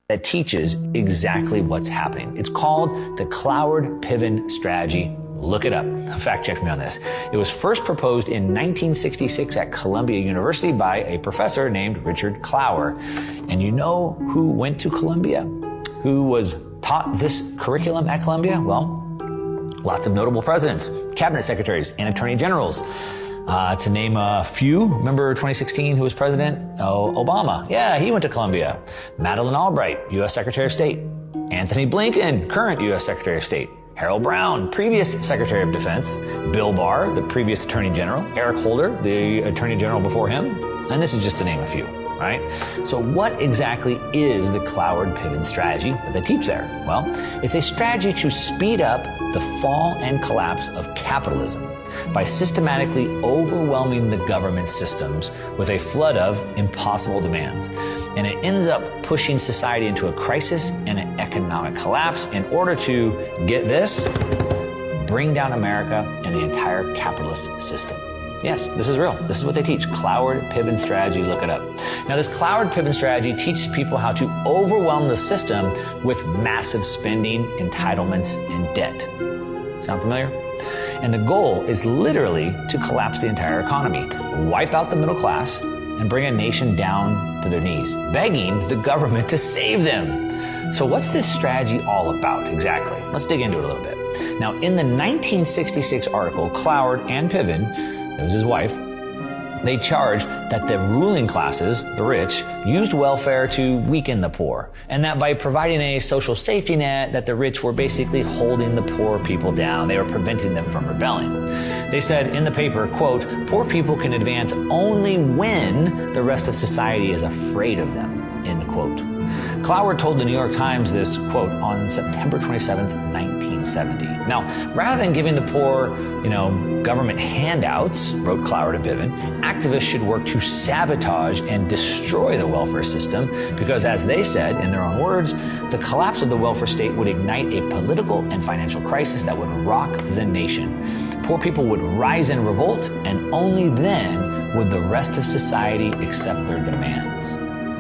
that teaches exactly what's happening. It's called the Cloward-Piven strategy. Look it up. Fact check me on this. It was first proposed in 1966 at Columbia University by a professor named Richard Clower. And you know who went to Columbia? Who was taught this curriculum at Columbia? Well, lots of notable presidents, cabinet secretaries, and attorney generals. To name a few, remember 2016, who was president? Oh, Obama. Yeah, he went to Columbia. Madeleine Albright, U.S. Secretary of State. Anthony Blinken, current U.S. Secretary of State. Harold Brown, previous Secretary of Defense. Bill Barr, the previous Attorney General. Eric Holder, the Attorney General before him. And this is just to name a few, right? So what exactly is the Cloward-Piven strategy that they teach there? Well, it's a strategy to speed up the fall and collapse of capitalism by systematically overwhelming the government systems with a flood of impossible demands. And it ends up pushing society into a crisis and an economic collapse in order to, get this, bring down America and the entire capitalist system. Yes, this is real. This is what they teach. Cloward-Piven strategy. Look it up. Now, this Cloward-Piven strategy teaches people how to overwhelm the system with massive spending, entitlements, and debt. Sound familiar? And the goal is literally to collapse the entire economy, wipe out the middle class, and bring a nation down to their knees, begging the government to save them. So what's this strategy all about exactly? Let's dig into it a little bit. Now, in the 1966 article, Cloward and Piven, that was his wife, they charged that the ruling classes, the rich, used welfare to weaken the poor, and that by providing a social safety net, that the rich were basically holding the poor people down. They were preventing them from rebelling. They said in the paper, quote, "Poor people can advance only when the rest of society is afraid of them," end quote. Cloward told the New York Times this, quote, on September 27th, 1970. Now, rather than giving the poor, government handouts, wrote Cloward and Piven, activists should work to sabotage and destroy the welfare system because, as they said in their own words, the collapse of the welfare state would ignite a political and financial crisis that would rock the nation. Poor people would rise in revolt, and only then would the rest of society accept their demands.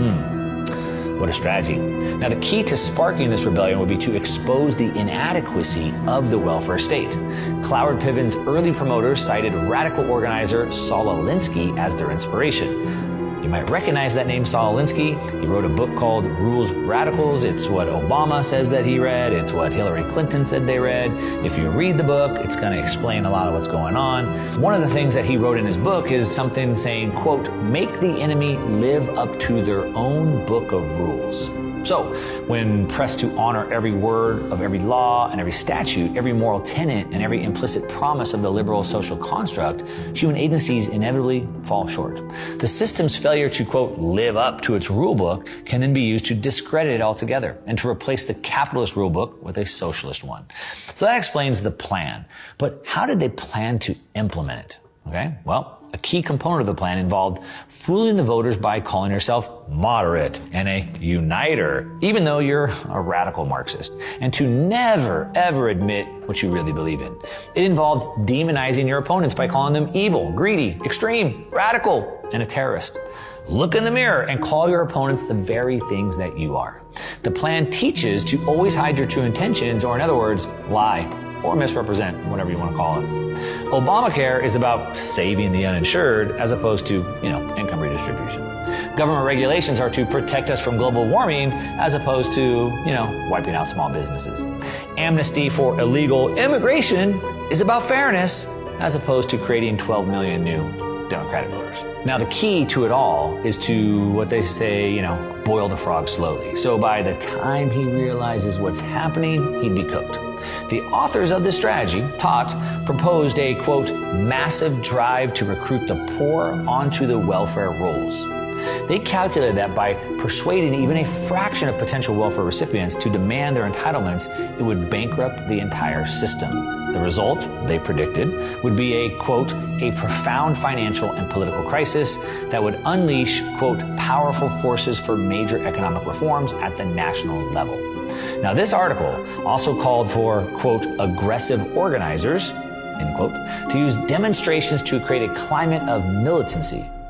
What a strategy. Now, the key to sparking this rebellion would be to expose the inadequacy of the welfare state. Cloward-Piven's early promoters cited radical organizer Saul Alinsky as their inspiration. You might recognize that name, Saul Alinsky. He wrote a book called Rules of Radicals. It's what Obama says that he read. It's what Hillary Clinton said they read. If you read the book, it's going to explain a lot of what's going on. One of the things that he wrote in his book is something saying, quote, "Make the enemy live up to their own book of rules." So, when pressed to honor every word of every law and every statute, every moral tenet and every implicit promise of the liberal social construct, human agencies inevitably fall short. The system's failure to, quote, live up to its rule book can then be used to discredit it altogether and to replace the capitalist rule book with a socialist one. So that explains the plan. But how did they plan to implement it? Okay, well, a key component of the plan involved fooling the voters by calling yourself moderate and a uniter, even though you're a radical Marxist, and to never, ever admit what you really believe in. It involved demonizing your opponents by calling them evil, greedy, extreme, radical, and a terrorist. Look in the mirror and call your opponents the very things that you are. The plan teaches to always hide your true intentions, or in other words, lie or misrepresent, whatever you want to call it. Obamacare is about saving the uninsured as opposed to, income redistribution. Government regulations are to protect us from global warming as opposed to, wiping out small businesses. Amnesty for illegal immigration is about fairness as opposed to creating 12 million new Democratic voters. Now, the key to it all is to, what they say, boil the frog slowly. So by the time he realizes what's happening, he'd be cooked. The authors of this strategy, proposed a, quote, massive drive to recruit the poor onto the welfare rolls. They calculated that by persuading even a fraction of potential welfare recipients to demand their entitlements, it would bankrupt the entire system. The result, they predicted, would be a, quote, a profound financial and political crisis that would unleash, quote, powerful forces for major economic reforms at the national level. Now, this article also called for, quote, aggressive organizers, end quote, to use demonstrations to create a climate of militancy.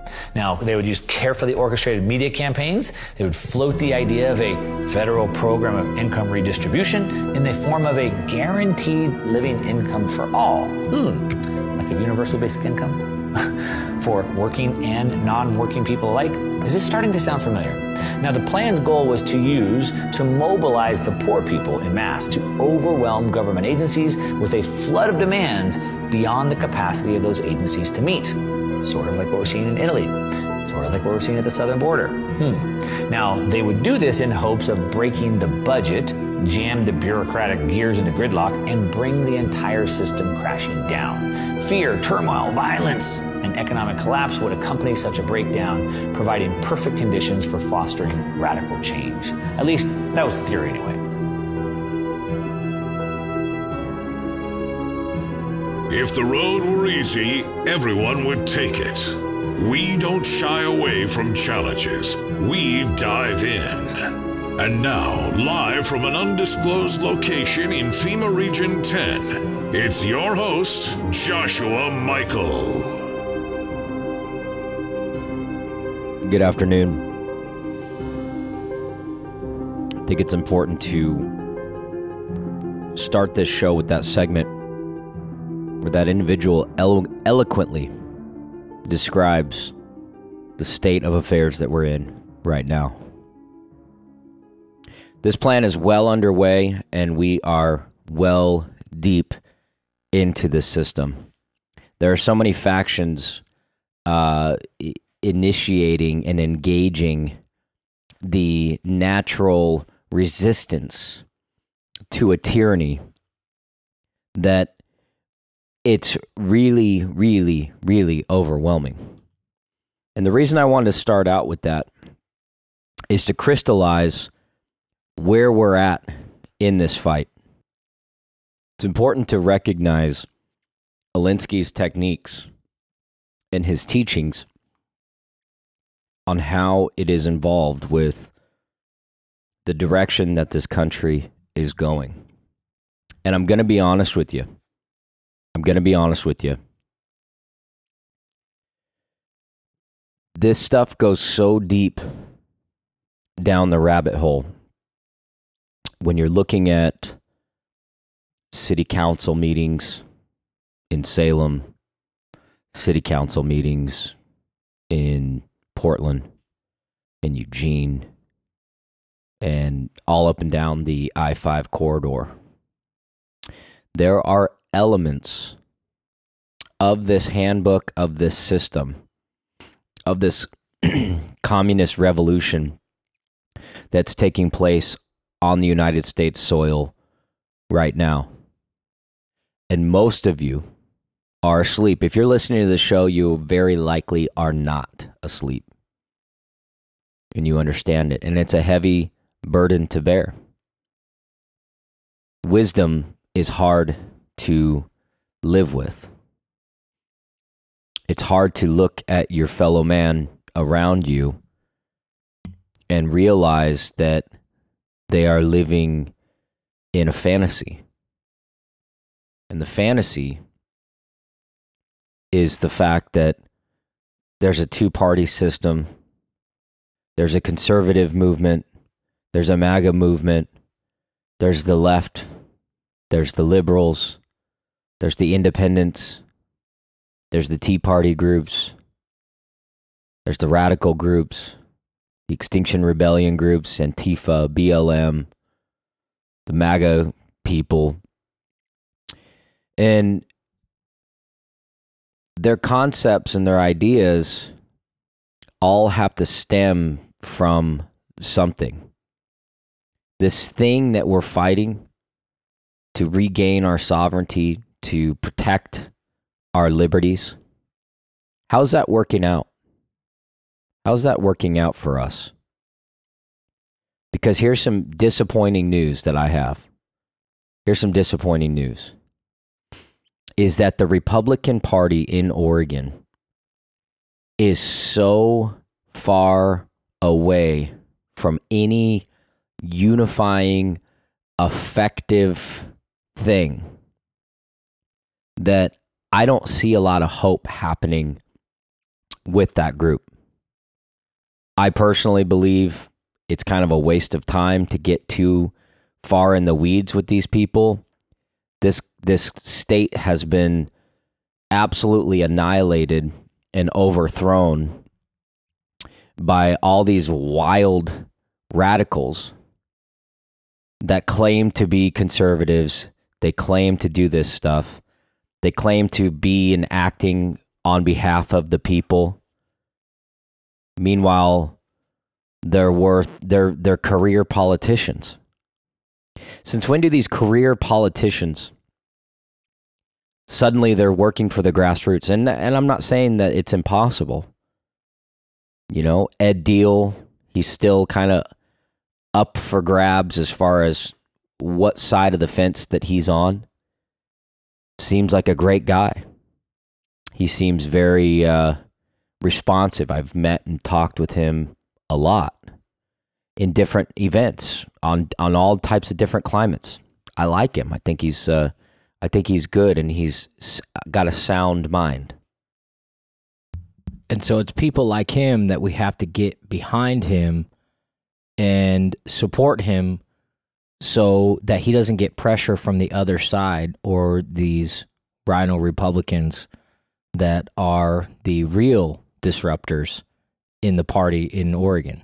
Now, they would use carefully orchestrated media campaigns. They would float the idea of a federal program of income redistribution in the form of a guaranteed living income for all. Like a universal basic income for working and non-working people alike. Is this starting to sound familiar? Now, the plan's goal was to mobilize the poor people en masse to overwhelm government agencies with a flood of demands beyond the capacity of those agencies to meet. Sort of like what we're seeing in Italy. Sort of like what we're seeing at the southern border. Now, they would do this in hopes of breaking the budget, jam the bureaucratic gears into gridlock, and bring the entire system crashing down. Fear, turmoil, violence, and economic collapse would accompany such a breakdown, providing perfect conditions for fostering radical change. At least, that was the theory anyway. If the road were easy, everyone would take it. We don't shy away from challenges. We dive in. And now, live from an undisclosed location in FEMA Region 10, it's your host, Joshua Michael. Good afternoon. I think it's important to start this show with that segment where that individual eloquently describes the state of affairs that we're in right now. This plan is well underway, and we are well deep into this system. There are so many factions initiating and engaging the natural resistance to a tyranny that it's really, really, really overwhelming. And the reason I wanted to start out with that is to crystallize where we're at in this fight. It's important to recognize Alinsky's techniques and his teachings on how it is involved with the direction that this country is going. And I'm going to be honest with you. This stuff goes so deep down the rabbit hole when you're looking at city council meetings in Salem, city council meetings in Portland, in Eugene, and all up and down the I-5 corridor. There are elements of this handbook, of this system, of this communist revolution that's taking place on the United States soil right now. And most of you are asleep. If you're listening to the show, you very likely are not asleep. And you understand it. And it's a heavy burden to bear. Wisdom is hard to live with. It's hard to look at your fellow man around you and realize that they are living in a fantasy. And the fantasy is the fact that there's a two-party system, there's a conservative movement, there's a MAGA movement, there's the left, there's the liberals, there's the independents, there's the Tea Party groups, there's the radical groups, the Extinction Rebellion groups, Antifa, BLM, the MAGA people. And their concepts and their ideas all have to stem from something. This thing that we're fighting to regain our sovereignty, to protect our liberties, how's that working out? How's that working out for us? Because here's some disappointing news that I have. Here's some disappointing news. Is that the Republican Party in Oregon is so far away from any unifying, effective thing that I don't see a lot of hope happening with that group. I personally believe it's kind of a waste of time to get too far in the weeds with these people. This state has been absolutely annihilated and overthrown by all these wild radicals that claim to be conservatives. They claim to do this stuff. They claim to be and acting on behalf of the people. Meanwhile, they're career politicians. Since when do these career politicians suddenly they're working for the grassroots? And I'm not saying that it's impossible. You know, Ed Deal, he's still kind of up for grabs as far as what side of the fence that he's on. Seems like a great guy. He seems very responsive. I've met and talked with him a lot in different events on all types of different climates. I like him. I think he's good, and he's got a sound mind. And so it's people like him that we have to get behind him and support him so that he doesn't get pressure from the other side or these rhino Republicans that are the real disruptors in the party in Oregon.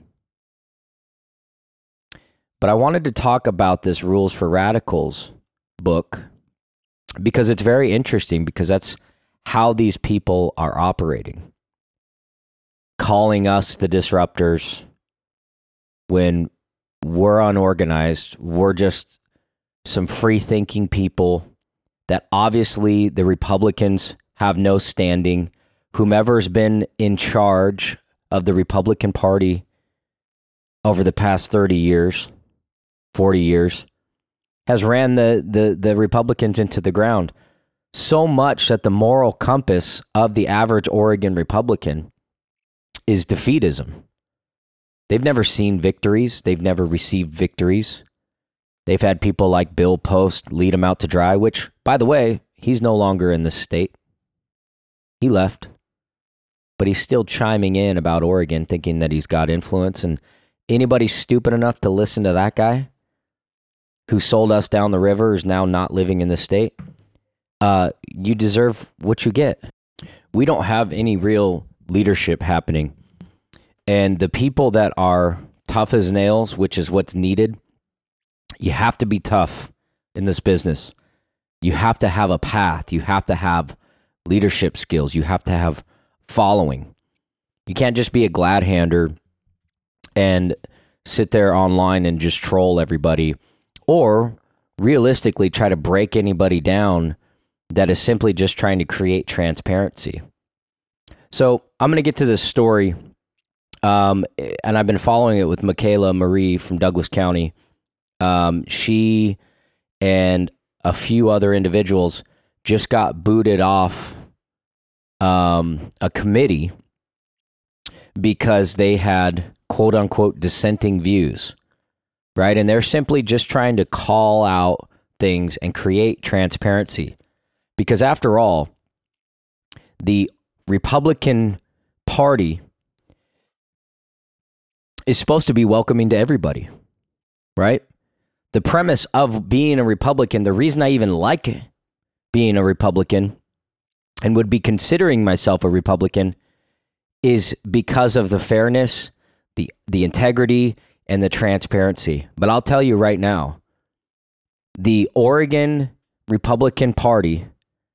But I wanted to talk about this Rules for Radicals book because it's very interesting, because that's how these people are operating. Calling us the disruptors when we're unorganized. We're just some free-thinking people that obviously the Republicans have no standing. Whomever's been in charge of the Republican Party over the past 30 years, 40 years, has ran the Republicans into the ground. So much that the moral compass of the average Oregon Republican is defeatism. They've never seen victories. They've never received victories. They've had people like Bill Post lead them out to dry, which, by the way, he's no longer in the state. He left. But he's still chiming in about Oregon, thinking that he's got influence. And anybody stupid enough to listen to that guy who sold us down the river is now not living in the state, you deserve what you get. We don't have any real leadership happening. And the people that are tough as nails, which is what's needed, you have to be tough in this business. You have to have a path. You have to have leadership skills. You have to have following. You can't just be a glad hander and sit there online and just troll everybody, or realistically try to break anybody down that is simply just trying to create transparency. So I'm going to get to this story, and I've been following it with Michaela Marie from Douglas County. She and a few other individuals just got booted off a committee because they had quote unquote dissenting views, right? And they're simply just trying to call out things and create transparency, because after all, the Republican Party is supposed to be welcoming to everybody, right? The premise of being a Republican, the reason I even like being a Republican and would be considering myself a Republican, is because of the fairness, the integrity, and the transparency. But I'll tell you right now, the Oregon Republican Party,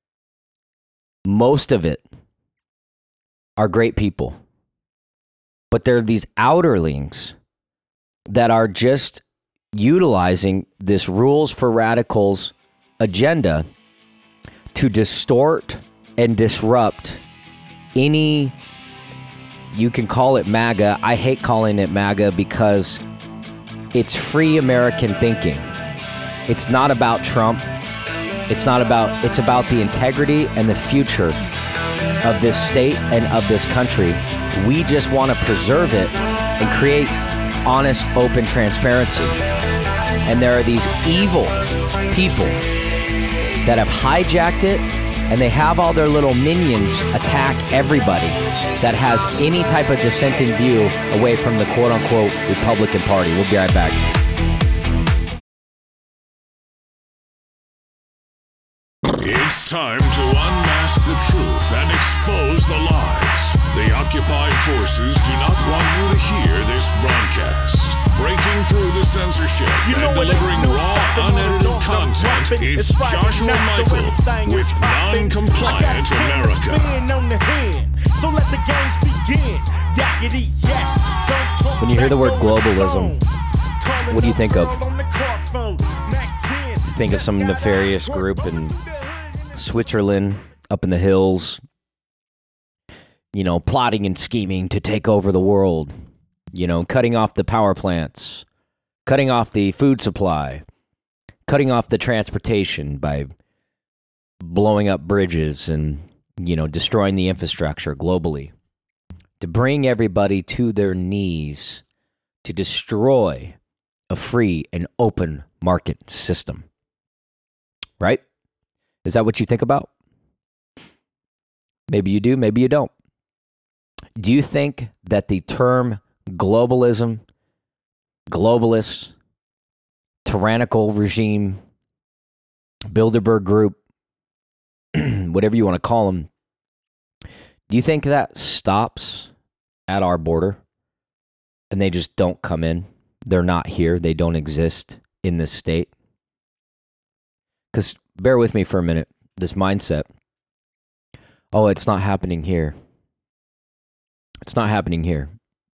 most of it are great people. But there are these outerlings that are just utilizing this Rules for Radicals agenda to distort and disrupt any, you can call it MAGA. I hate calling it MAGA because it's free American thinking. It's not about Trump. It's about the integrity and the future of this state and of this country. We just want to preserve it and create honest, open transparency. And there are these evil people that have hijacked it And they have all their little minions attack everybody that has any type of dissenting view away from the quote-unquote Republican Party. We'll be right back. It's time to unmask the truth and expose the lies. The occupied forces do not want you to hear this broadcast. Breaking through the censorship and delivering raw, unedited content, it's Joshua Michael with Non-Compliant America. When you hear the word globalism, what do you think of? You think of some nefarious group in Switzerland, up in the hills, you know, plotting and scheming to take over the world, you know, cutting off the power plants, cutting off the food supply, cutting off the transportation by blowing up bridges and, you know, destroying the infrastructure globally, to bring everybody to their knees, to destroy a free and open market system. Right? Is that what you think about? Maybe you do, maybe you don't. Do you think that the term globalism, globalist, tyrannical regime, Bilderberg group, whatever you want to call them, do you think that stops at our border and they just don't come in? They're not here. They don't exist in this state? Because bear with me for a minute, this mindset. Oh, it's not happening here. It's not happening here.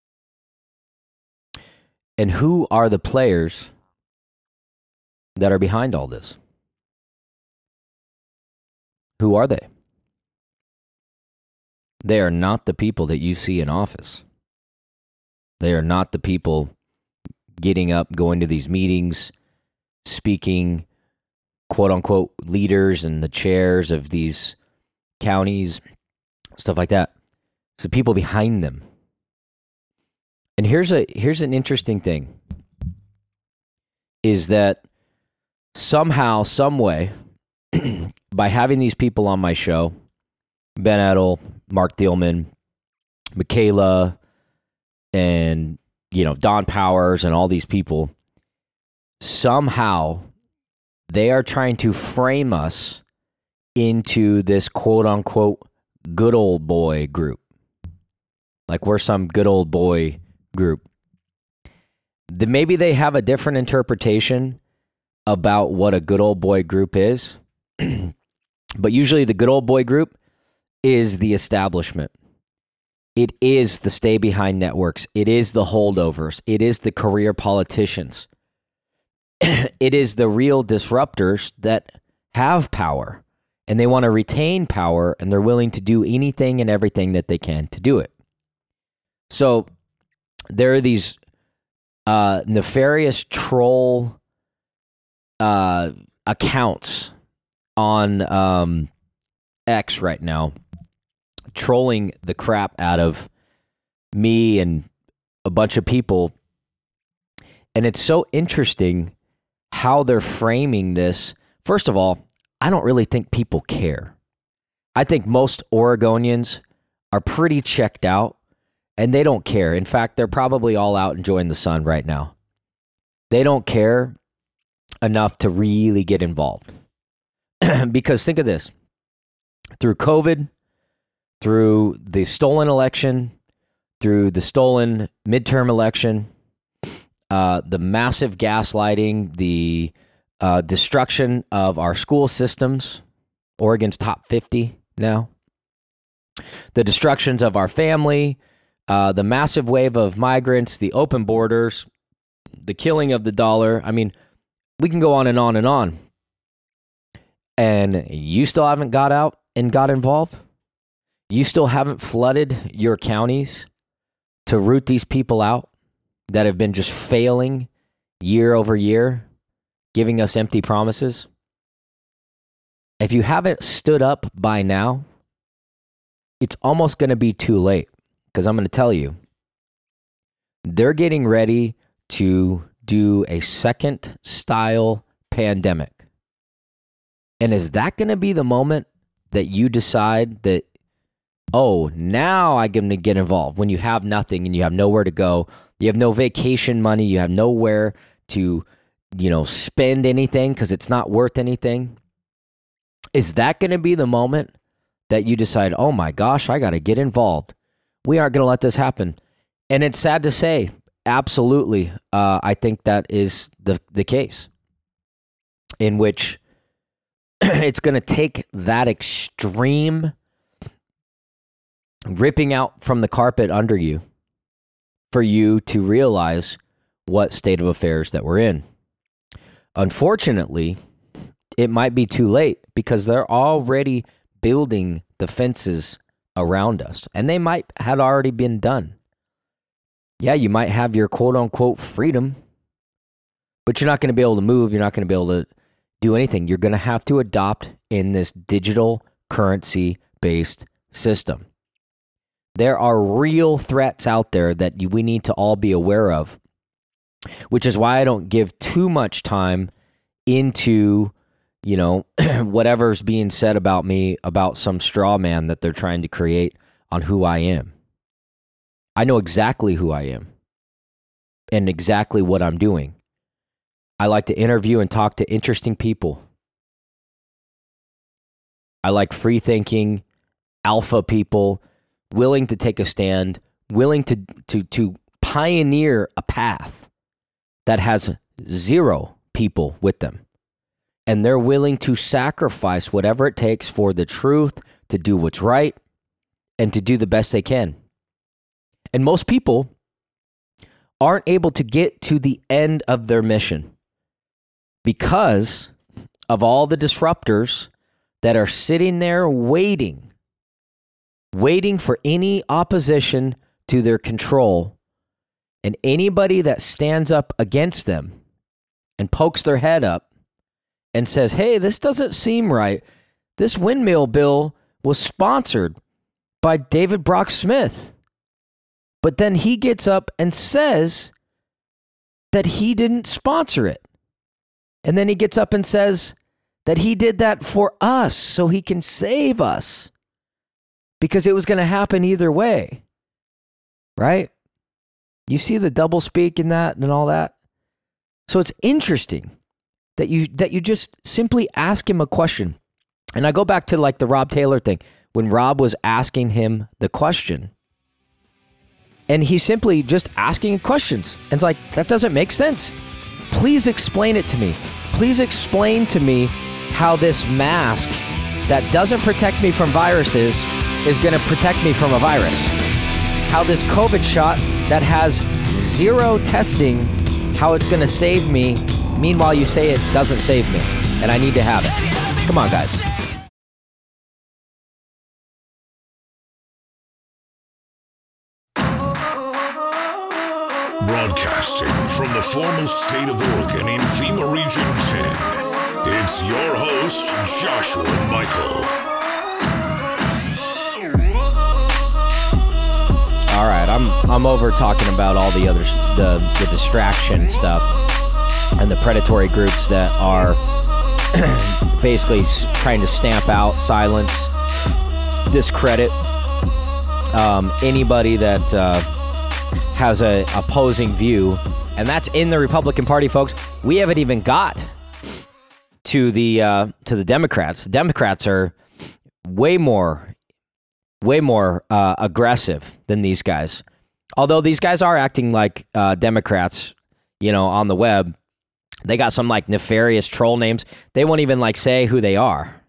And who are the players that are behind all this? Who are they? They are not the people that you see in office. They are not the people getting up, going to these meetings, speaking, quote unquote, leaders in the chairs of these counties, stuff like that. It's the people behind them. And here's an interesting thing, is that somehow, some way, by having these people on my show, Ben Edel, Mark Thielman, Michaela, and, you know, Don Powers and all these people, somehow they are trying to frame us into this quote unquote good old boy group. Like we're some good old boy group. Maybe they have a different interpretation about what a good old boy group is. But usually the good old boy group is the establishment. It is the stay behind networks. It is the holdovers. It is the career politicians. It is the real disruptors that have power and they want to retain power and they're willing to do anything and everything that they can to do it. So there are these nefarious troll accounts on X right now, trolling the crap out of me and a bunch of people. And it's so interesting how they're framing this. First of all, I don't really think people care. I think most Oregonians are pretty checked out and they don't care. In fact, they're probably all out enjoying the sun right now. They don't care enough to really get involved. Because think of this. Through COVID, through the stolen election, through the stolen midterm election, the massive gaslighting, the destruction of our school systems, Oregon's top 50 now, the destructions of our family, the massive wave of migrants, the open borders, the killing of the dollar. I mean, we can go on and on and on. And you still haven't got out and got involved? You still haven't flooded your counties to root these people out that have been just failing year over year, giving us empty promises? If you haven't stood up by now, it's almost going to be too late, because I'm going to tell you, they're getting ready to do a second style pandemic. And is that going to be the moment that you decide that, oh, now I'm going to get involved, when you have nothing and you have nowhere to go, you have no vacation money, you have nowhere to, spend anything because it's not worth anything? Is that going to be the moment that you decide, oh my gosh, I got to get involved? We aren't going to let this happen. And it's sad to say, absolutely, I think that is the case, in which it's going to take that extreme ripping out from the carpet under you for you to realize what state of affairs that we're in. Unfortunately, it might be too late because they're already building the fences around us, and they might had already been done. Yeah, you might have your quote unquote freedom, but you're not going to be able to move. You're not going to be able to do anything. You're going to have to adopt in this digital currency based system. There are real threats out there that we need to all be aware of, which is why I don't give too much time into, whatever's being said about me, about some straw man that they're trying to create on who I am. I know exactly who I am and exactly what I'm doing. I like to interview and talk to interesting people. I like free-thinking, alpha people, willing to take a stand, willing to pioneer a path that has zero people with them. And they're willing to sacrifice whatever it takes for the truth, to do what's right, and to do the best they can. And most people aren't able to get to the end of their mission because of all the disruptors that are sitting there waiting for any opposition to their control. And anybody that stands up against them and pokes their head up and says, hey, this doesn't seem right. This windmill bill was sponsored by David Brock Smith. But then he gets up and says that he didn't sponsor it. And then he gets up and says that he did that for us so he can save us because it was going to happen either way. Right? You see the doublespeak in that and all that? So it's interesting that you just simply ask him a question. And I go back to like the Rob Taylor thing, when Rob was asking him the question. And he's simply just asking questions. And it's like, that doesn't make sense. Please explain it to me. Please explain to me how this mask that doesn't protect me from viruses is going to protect me from a virus. How this COVID shot that has zero testing, how it's going to save me. Meanwhile, you say it doesn't save me, and I need to have it. Come on, guys. Broadcasting from the former state of Oregon in FEMA Region 10, it's your host, Joshua Michael. All right, I'm over talking about all the others, the distraction stuff and the predatory groups that are basically trying to stamp out, silence, discredit anybody that has a opposing view, and that's in the Republican Party, folks. We haven't even got to the Democrats. The Democrats are way more aggressive than these guys. Although these guys are acting like Democrats, on the web. They got some like nefarious troll names. They won't even like say who they are.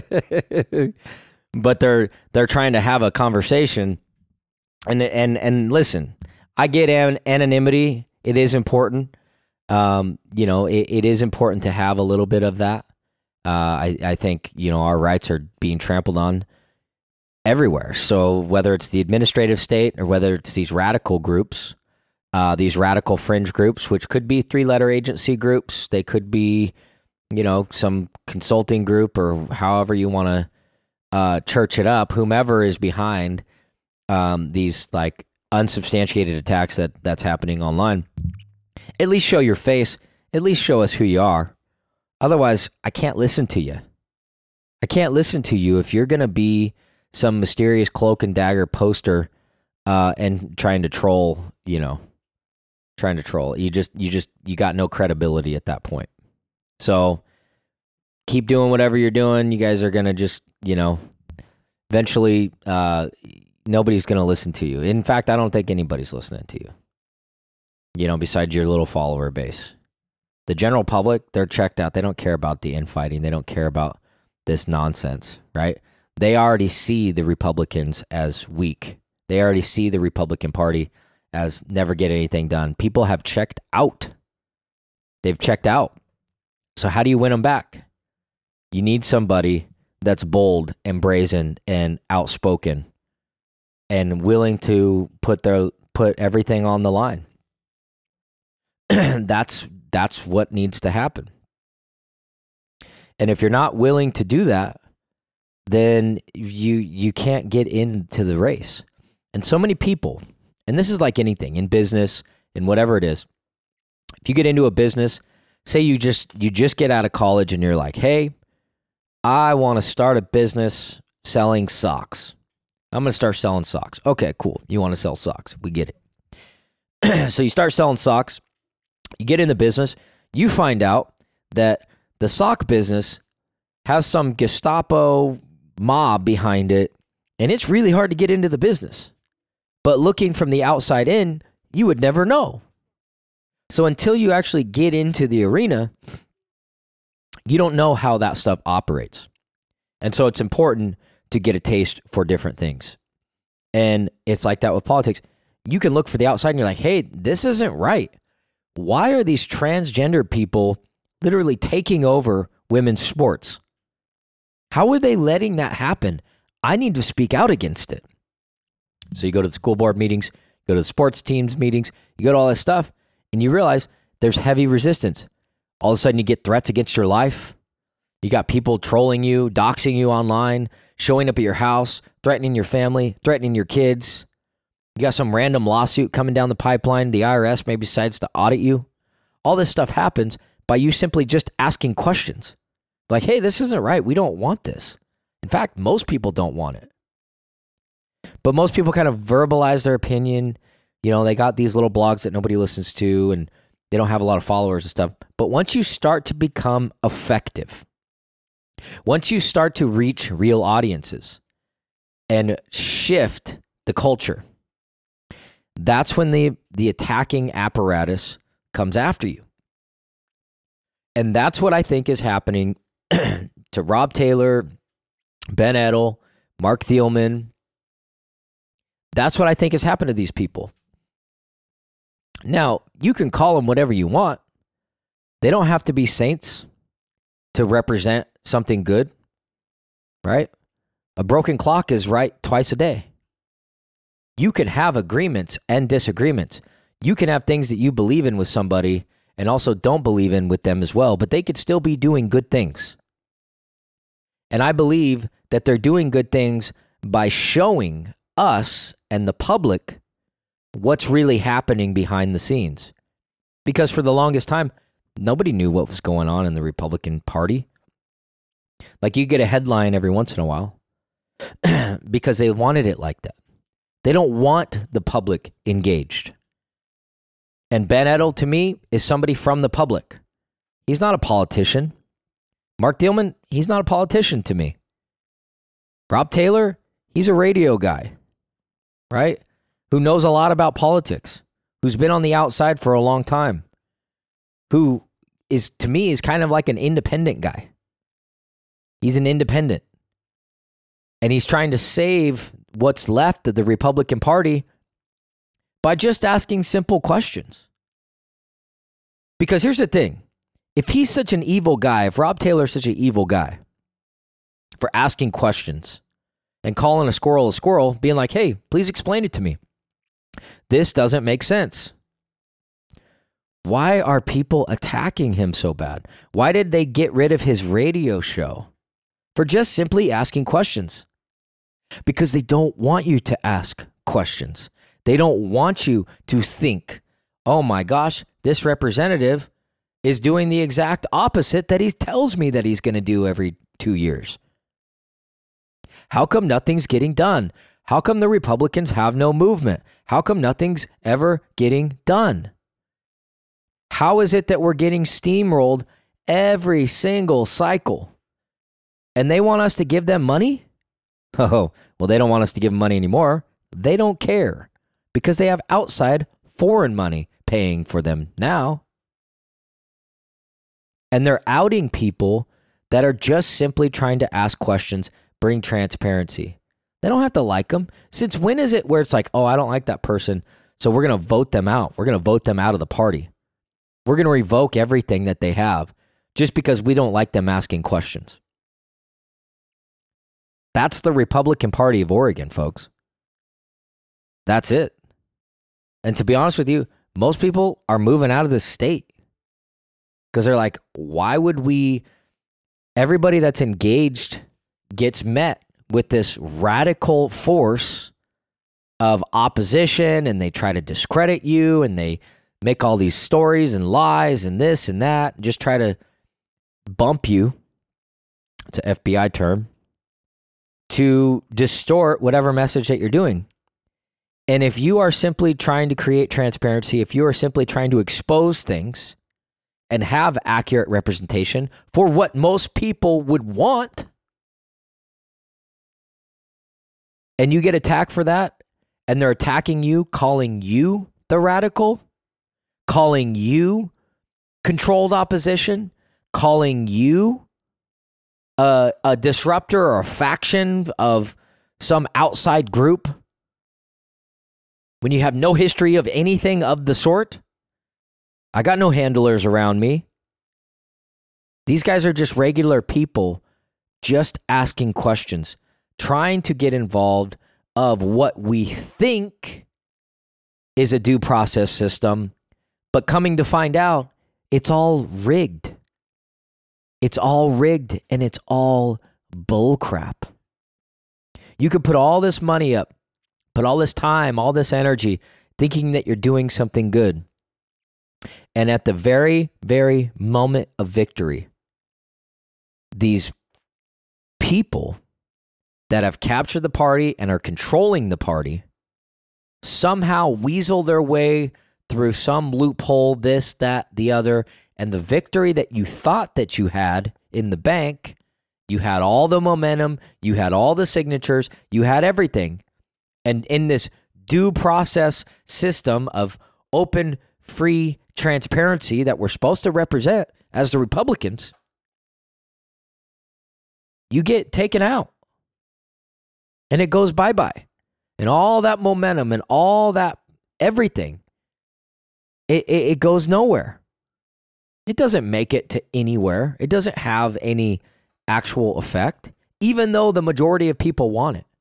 But they're trying to have a conversation. And listen, I get anonymity. It is important. It is important to have a little bit of that. I think, our rights are being trampled on everywhere. So whether it's the administrative state or whether it's these radical groups, these radical fringe groups, which could be 3-letter agency groups, they could be, some consulting group or however you want to church it up, whomever is behind these like unsubstantiated attacks that's happening online. At least show your face. At least show us who you are. Otherwise, I can't listen to you. I can't listen to you if you're going to be some mysterious cloak and dagger poster and trying to troll, trying to troll. You got no credibility at that point. So keep doing whatever you're doing. You guys are going to just, eventually nobody's going to listen to you. In fact, I don't think anybody's listening to you, besides your little follower base. The general public, they're checked out. They don't care about the infighting. They don't care about this nonsense, right? They already see the Republicans as weak. They already see the Republican Party as never get anything done. People have checked out. They've checked out. So how do you win them back? You need somebody that's bold and brazen and outspoken and willing to put everything on the line. That's what needs to happen. And if you're not willing to do that, then you can't get into the race. And so many people, and this is like anything in business and whatever it is. If you get into a business, say you just get out of college and you're like, hey, I want to start a business selling socks. I'm going to start selling socks. Okay, cool. You want to sell socks. We get it. So you start selling socks. You get in the business. You find out that the sock business has some Gestapo mob behind it, and it's really hard to get into the business. But looking from the outside in, you would never know. So until you actually get into the arena, you don't know how that stuff operates. And so it's important to get a taste for different things. And it's like that with politics. You can look for the outside and you're like, hey, this isn't right. Why are these transgender people literally taking over women's sports? How are they letting that happen? I need to speak out against it. So you go to the school board meetings, you go to the sports teams meetings, you go to all this stuff, and you realize there's heavy resistance. All of a sudden you get threats against your life. You got people trolling you, doxing you online, showing up at your house, threatening your family, threatening your kids. You got some random lawsuit coming down the pipeline. The IRS maybe decides to audit you. All this stuff happens by you simply just asking questions. Like, hey, this isn't right. We don't want this. In fact, most people don't want it. But most people kind of verbalize their opinion. They got these little blogs that nobody listens to, and they don't have a lot of followers and stuff. But once you start to become effective, once you start to reach real audiences and shift the culture, that's when the attacking apparatus comes after you. And that's what I think is happening to Rob Taylor, Ben Edel, Mark Thielman. That's what I think has happened to these people. Now, you can call them whatever you want. They don't have to be saints to represent something good, right? A broken clock is right twice a day. You can have agreements and disagreements. You can have things that you believe in with somebody and also don't believe in with them as well, but they could still be doing good things. And I believe that they're doing good things by showing us and the public what's really happening behind the scenes. Because for the longest time, nobody knew what was going on in the Republican Party. Like, you get a headline every once in a while because they wanted it like that. They don't want the public engaged. And Ben Edel, to me, is somebody from the public. He's not a politician. Mark Thielman, he's not a politician to me. Rob Taylor, he's a radio guy, right? Who knows a lot about politics, who's been on the outside for a long time, who is, to me, is kind of like an independent guy. He's an independent. And he's trying to save what's left of the Republican Party by just asking simple questions. Because here's the thing. If he's such an evil guy, if Rob Taylor's such an evil guy for asking questions and calling a squirrel, being like, hey, please explain it to me. This doesn't make sense. Why are people attacking him so bad? Why did they get rid of his radio show? For just simply asking questions. Because they don't want you to ask questions. They don't want you to think, oh my gosh, this representative is doing the exact opposite that he tells me that he's going to do every 2 years. How come nothing's getting done? How come the Republicans have no movement? How come nothing's ever getting done? How is it that we're getting steamrolled every single cycle? And they want us to give them money? Oh, well, they don't want us to give them money anymore. They don't care because they have outside foreign money paying for them now. And they're outing people that are just simply trying to ask questions, bring transparency. They don't have to like them. Since when is it where it's like, oh, I don't like that person, so we're going to vote them out. We're going to vote them out of the party. We're going to revoke everything that they have just because we don't like them asking questions. That's the Republican Party of Oregon, folks. That's it. And to be honest with you, most people are moving out of this state because they're like, why would we? Everybody that's engaged gets met with this radical force of opposition, and they try to discredit you, and they make all these stories and lies and this and that, just try to bump you, it's an FBI term, to distort whatever message that you're doing. And if you are simply trying to create transparency, if you are simply trying to expose things and have accurate representation for what most people would want, and you get attacked for that, and they're attacking you, calling you the radical, calling you controlled opposition, calling you a disruptor or a faction of some outside group, when you have no history of anything of the sort. I got no handlers around me. These guys are just regular people just asking questions, trying to get involved of what we think is a due process system, but coming to find out it's all rigged. It's all rigged and it's all bullcrap. You could put all this money up, put all this time, all this energy, thinking that you're doing something good. And at the very, very moment of victory, these people that have captured the party and are controlling the party somehow weasel their way through some loophole, this, that, the other, and the victory that you thought that you had in the bank, you had all the momentum, you had all the signatures, you had everything. And in this due process system of open, free transparency that we're supposed to represent as the Republicans, you get taken out. And it goes bye-bye. And all that momentum and all that everything, it goes nowhere. It doesn't make it to anywhere. It doesn't have any actual effect, even though the majority of people want it.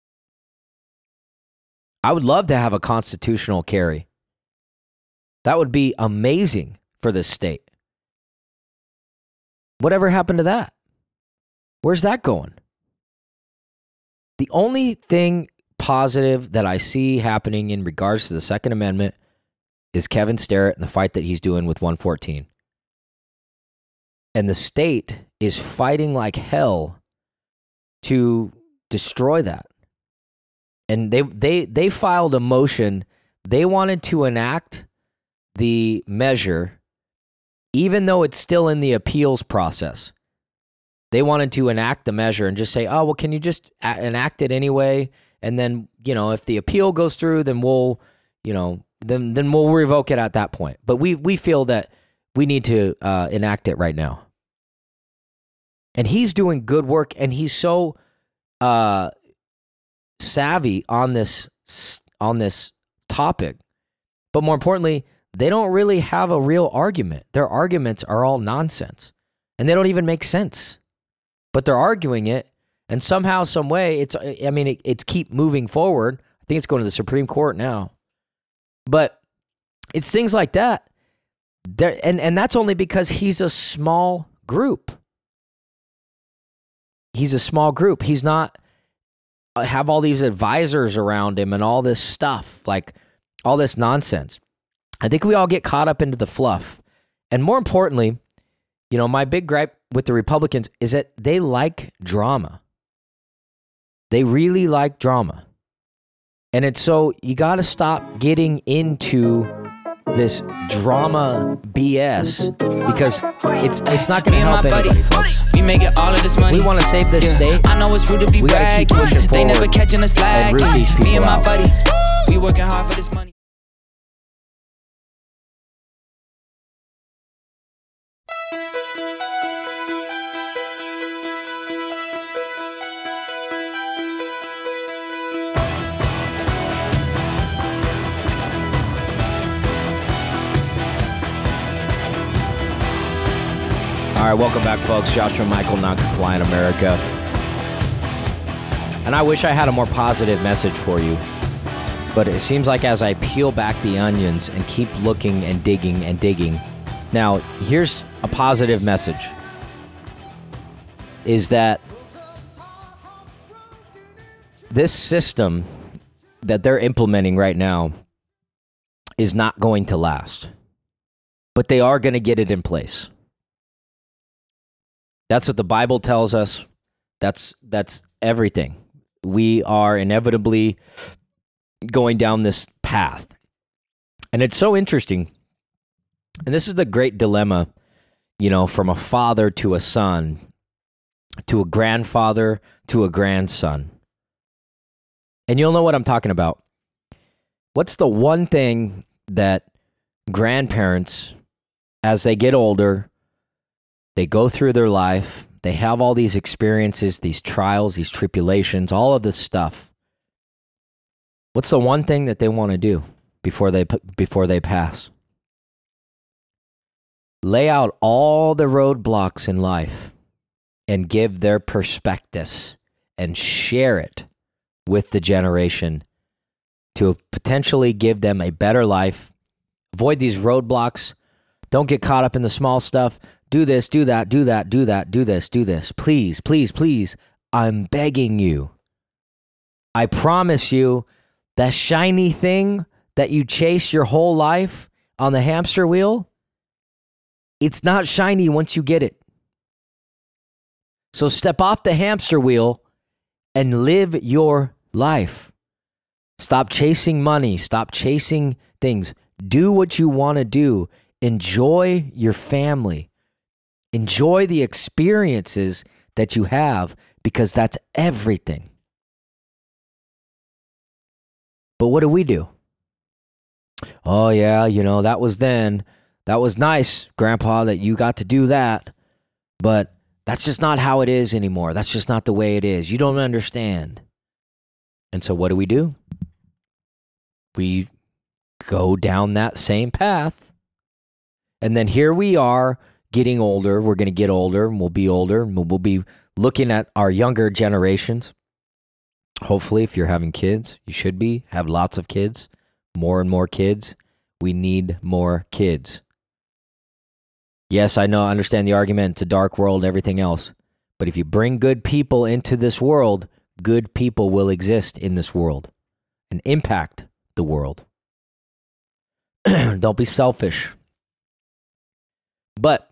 I would love to have a constitutional carry. That would be amazing for this state. Whatever happened to that? Where's that going? The only thing positive that I see happening in regards to the Second Amendment is Kevin Starrett and the fight that he's doing with 114. And the state is fighting like hell to destroy that. And they filed a motion. They wanted to enact the measure, even though it's still in the appeals process. They wanted to enact the measure and just say, oh, well, can you just enact it anyway? And then, if the appeal goes through, then we'll, then we'll revoke it at that point. But we feel that we need to enact it right now. And he's doing good work, and he's so savvy on this topic. But more importantly, they don't really have a real argument. Their arguments are all nonsense, and they don't even make sense. But they're arguing it, and somehow, some way, it's keep moving forward. I think it's going to the Supreme Court now. But it's things like that. And that's only because he's a small group. He's a small group. He's not have all these advisors around him and all this stuff, like all this nonsense. I think we all get caught up into the fluff. And more importantly, my big gripe with the Republicans is that they like drama. They really like drama. And it's so you got to stop getting into this drama BS because it's not going to help anybody, folks. We make it all of this money. We want to save this state. I know it's rude to be We gotta keep bragging. pushing They never forward catching us and lag. root these Me and people my out. buddy, we working hard for this money. All right, welcome back, folks. Joshua Michael, Non-Compliant America. And I wish I had a more positive message for you. But it seems like as I peel back the onions and keep looking and digging. Now, here's a positive message. Is that this system that they're implementing right now is not going to last. But they are going to get it in place. That's what the Bible tells us. That's everything. We are inevitably going down this path. And it's so interesting. And this is the great dilemma, from a father to a son, to a grandfather to a grandson. And you'll know what I'm talking about. What's the one thing that grandparents, as they get older, they go through their life, they have all these experiences, these trials, these tribulations, all of this stuff. What's the one thing that they want to do before they pass? Lay out all the roadblocks in life and give their perspectives and share it with the generation to potentially give them a better life. Avoid these roadblocks. Don't get caught up in the small stuff. Do this, do that, do that, do that, do this, do this. Please, please, please. I'm begging you. I promise you, that shiny thing that you chase your whole life on the hamster wheel, it's not shiny once you get it. So step off the hamster wheel and live your life. Stop chasing money. Stop chasing things. Do what you want to do. Enjoy your family. Enjoy the experiences that you have because that's everything. But what do? Oh, yeah, that was then. That was nice, Grandpa, that you got to do that. But that's just not how it is anymore. That's just not the way it is. You don't understand. And so what do? We go down that same path. And then here we are getting older. We're going to get older, and we'll be older, and we'll be looking at our younger generations. Hopefully, if you're having kids, you should have lots of kids, more and more kids. We need more kids. Yes, I know, I understand the argument. It's a dark world, everything else. But if you bring good people into this world, good people will exist in this world and impact the world. Don't be selfish. But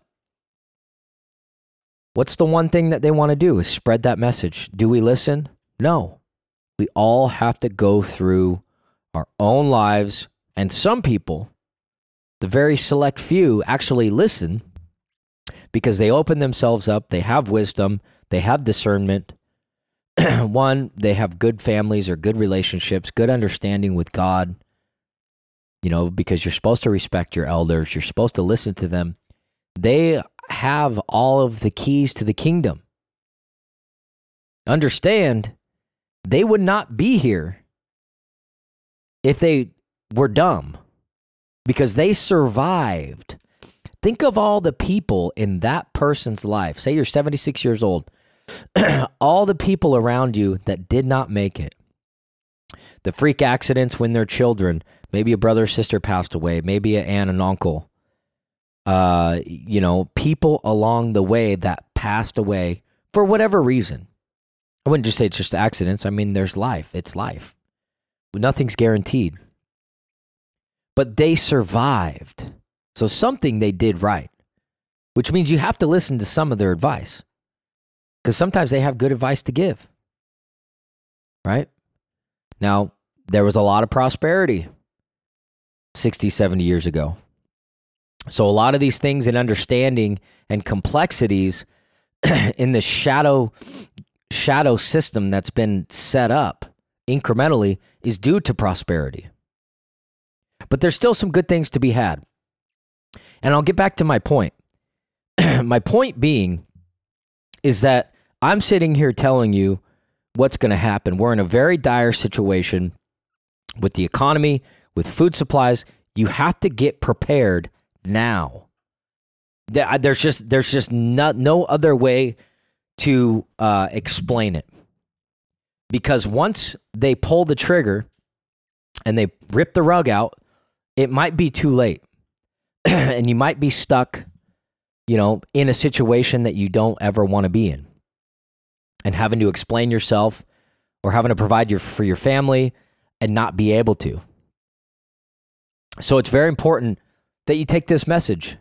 what's the one thing that they want to do is spread that message. Do we listen? No. We all have to go through our own lives. And some people, the very select few, actually listen because they open themselves up. They have wisdom. They have discernment. One, they have good families or good relationships, good understanding with God, because you're supposed to respect your elders. You're supposed to listen to them. They have all of the keys to the kingdom. Understand, they would not be here if they were dumb because they survived. Think of all the people in that person's life. Say you're 76 years old. All the people around you that did not make it. The freak accidents when they're children. Maybe a brother or sister passed away. Maybe an aunt and uncle. People along the way that passed away for whatever reason. I wouldn't just say it's just accidents. I mean, there's life. It's life. Nothing's guaranteed. But they survived. So something they did right, which means you have to listen to some of their advice because sometimes they have good advice to give. right? Now, there was a lot of prosperity 60, 70 years ago. So a lot of these things and understanding and complexities in the shadow system that's been set up incrementally is due to prosperity. But there's still some good things to be had. And I'll get back to my point. My point being is that I'm sitting here telling you what's going to happen. We're in a very dire situation with the economy, with food supplies. You have to get prepared now. There's just no other way to explain it. Because once they pull the trigger and they rip the rug out, it might be too late. And you might be stuck, in a situation that you don't ever want to be in. And having to explain yourself or having to provide for your family and not be able to. So it's very important that you take this message,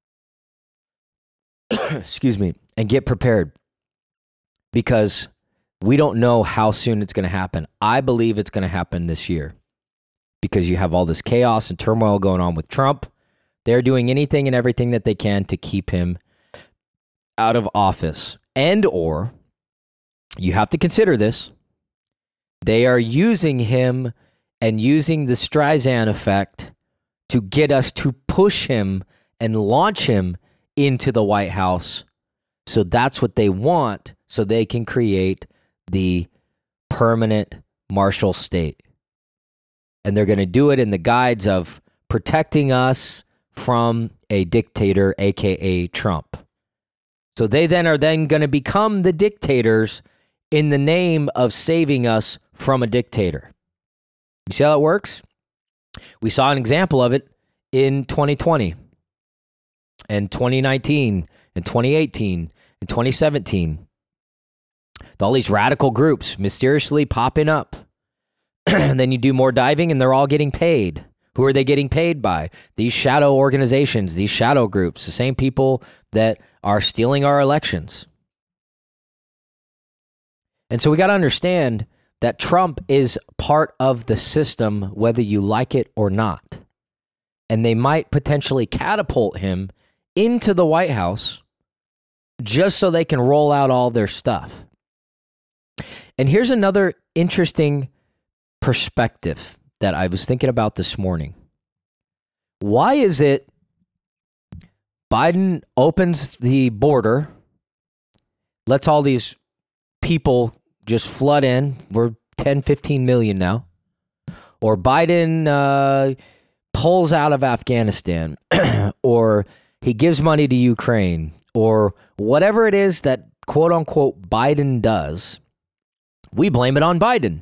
excuse me, and get prepared, because we don't know how soon it's going to happen. I believe it's going to happen this year because you have all this chaos and turmoil going on with Trump. They're doing anything and everything that they can to keep him out of office. And or, you have to consider this, they are using him and using the Streisand effect to get us to push him and launch him into the White House. So that's what they want, so they can create the permanent martial state. And they're going to do it in the guise of protecting us from a dictator, aka Trump. So they then are going to become the dictators in the name of saving us from a dictator. You see how that works? We saw an example of it in 2020 and 2019 and 2018 and 2017. All these radical groups mysteriously popping up. And then you do more diving and they're all getting paid. Who are they getting paid by? These shadow organizations, these shadow groups, the same people that are stealing our elections. And so we got to understand that Trump is part of the system, whether you like it or not. And they might potentially catapult him into the White House just so they can roll out all their stuff. And here's another interesting perspective that I was thinking about this morning. Why is it Biden opens the border, lets all these people just flood in? We're 10, 15 million now. Or Biden pulls out of Afghanistan, or he gives money to Ukraine, or whatever it is that quote unquote Biden does, we blame it on Biden.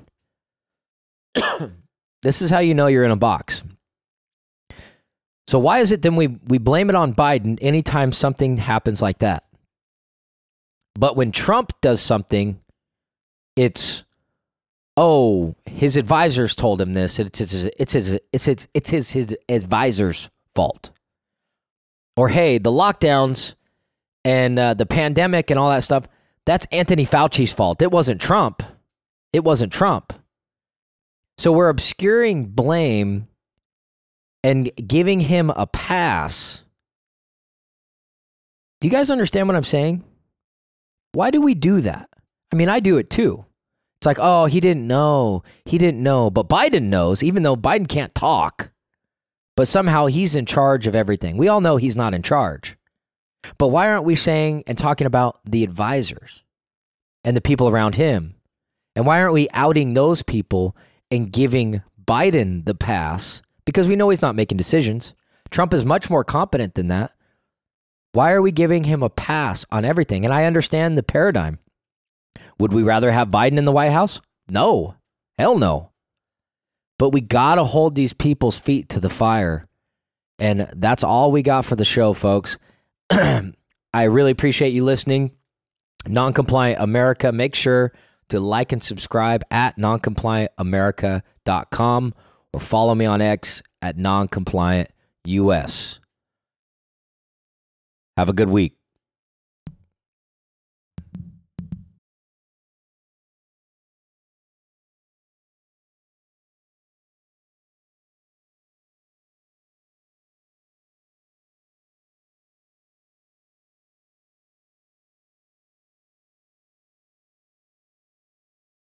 This is how you know you're in a box. So why is it then we blame it on Biden anytime something happens like that? But when Trump does something, it's, oh, his advisors told him this. It's his advisors' fault. Or hey, the lockdowns and the pandemic and all that stuff, that's Anthony Fauci's fault. It wasn't Trump. It wasn't Trump. So we're obscuring blame and giving him a pass. Do you guys understand what I'm saying? Why do we do that? I mean, I do it too. It's like, oh, he didn't know. He didn't know. But Biden knows, even though Biden can't talk. But somehow he's in charge of everything. We all know he's not in charge. But why aren't we saying and talking about the advisors and the people around him? And why aren't we outing those people and giving Biden the pass? Because we know he's not making decisions. Trump is much more competent than that. Why are we giving him a pass on everything? And I understand the paradigm. Would we rather have Biden in the White House? No. Hell no. But we got to hold these people's feet to the fire. And that's all we got for the show, folks. I really appreciate you listening. Non-Compliant America. Make sure to like and subscribe at noncompliantamerica.com or follow me on X at noncompliantus. Have a good week.